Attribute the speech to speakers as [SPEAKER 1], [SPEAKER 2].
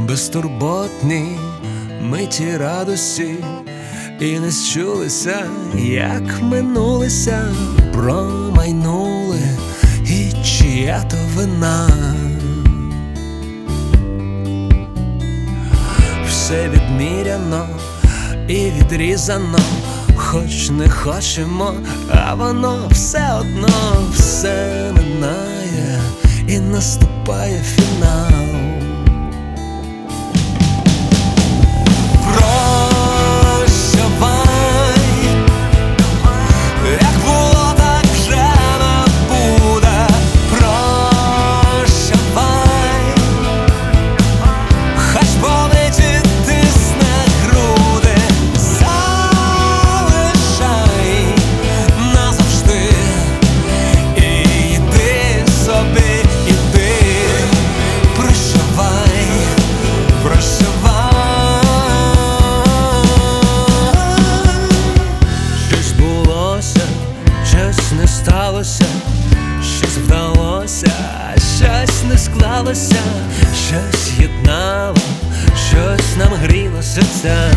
[SPEAKER 1] безтурботні миті радості, і не счулися, як минулися, промайнули, і чия то вина. Все відміряно і відрізано, хоч не хочемо, а воно все одно все минає, і наступає фінал. Щось не сталося, щось вдалося, щось не склалося, щось єднало, щось нам гріло серця.